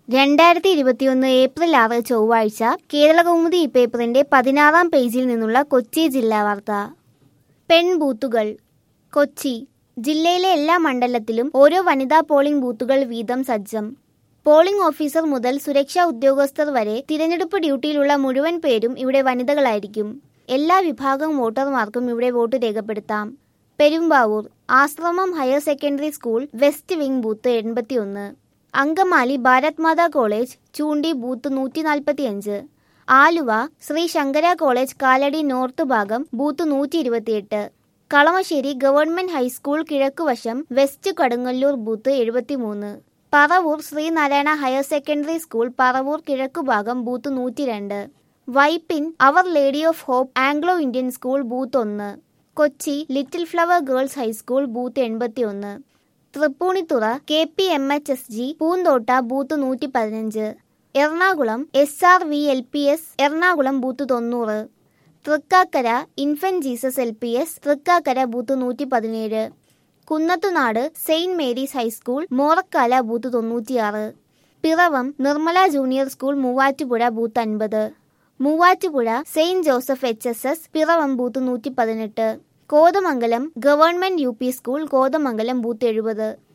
2021 April 6 ചൊവ്വാഴ്ച കേരളകൗമുദി ഈ പേപ്പറിന്റെ 16-ാം പേജിൽ നിന്നുള്ള കൊച്ചി ജില്ലാ വാർത്ത. പെൺബൂത്തുകൾ. കൊച്ചി ജില്ലയിലെ എല്ലാ മണ്ഡലത്തിലും ഓരോ വനിതാ പോളിംഗ് ബൂത്തുകൾ വീതം സജ്ജം. പോളിംഗ് ഓഫീസർ മുതൽ സുരക്ഷാ ഉദ്യോഗസ്ഥർ വരെ തിരഞ്ഞെടുപ്പ് ഡ്യൂട്ടിയിലുള്ള മുഴുവൻ പേരും ഇവിടെ വനിതകളായിരിക്കും. എല്ലാ വിഭാഗം വോട്ടർമാർക്കും ഇവിടെ വോട്ട് രേഖപ്പെടുത്താം. Perumbavoor Ashramam higher secondary school west wing booth 81, Angamaly Bharat Mata college Choondy booth 145, Aluva Sree Sankara college Kalady north ഭാഗം ബൂത്ത് 128, കളമശ്ശേരി ഗവൺമെന്റ് ഹൈസ്കൂൾ കിഴക്കുവശം west Kadungalloor booth 73, Paravur Sreenarayana higher secondary school Paravur കിഴക്കുഭാഗം booth 102, Vypin our lady of hope Anglo Indian school booth 1, Kochi little flower girls high school booth 81, Thrippunithura KPMHSG Poonthotta booth 115, Ernakulam SRVLPS Ernakulam booth 90, Thrikkakara infant Jesus LPS Thrikkakara booth 117, Kunnathunad saint Mary's high school Morakkala booth 96, Piravom Nirmala junior school Muvattupuzha booth 50, Muvattupuzha saint Joseph HSS Piravom booth 118, Kothamangalam government UP school Kothamangalam booth 70.